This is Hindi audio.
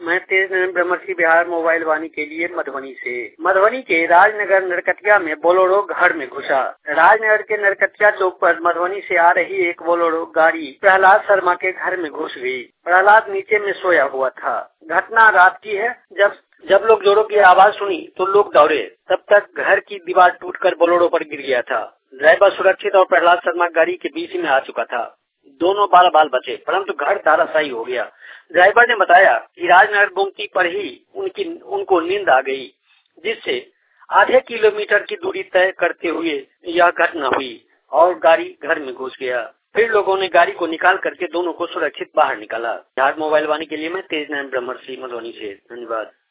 मैं तेज नयन ब्रह्मर्षि बिहार मोबाइल वाणी के लिए मधुबनी से। मधुबनी के राजनगर नरकटिया में बोलेरो घर में घुसा। राजनगर के नरकटिया चौक पर मधुबनी से आ रही एक बोलेरो गाड़ी प्रहलाद शर्मा के घर में घुस गई। प्रहलाद नीचे में सोया हुआ था। घटना रात की है। जब लोग जोरों की आवाज सुनी तो लोग दौड़े। तब तक घर की दीवार टूटकर बोलेरो पर गिर गया था। ड्राइवर सुरक्षित और प्रहलाद शर्मा गाड़ी के बीच में आ चुका था। दोनों बाल बचे, परंतु घर धराशायी हो गया। ड्राइवर ने बताया कि राजनगर गुमती पर ही उनको नींद आ गई, जिससे आधे किलोमीटर की दूरी तय करते हुए यह घटना हुई और गाड़ी घर में घुस गया। फिर लोगों ने गाड़ी को निकाल करके दोनों को सुरक्षित बाहर निकाला। बिहार मोबाइल वाणी के लिए मैं तेज नयन ब्रह्मर्षि मधुबनी से। धन्यवाद।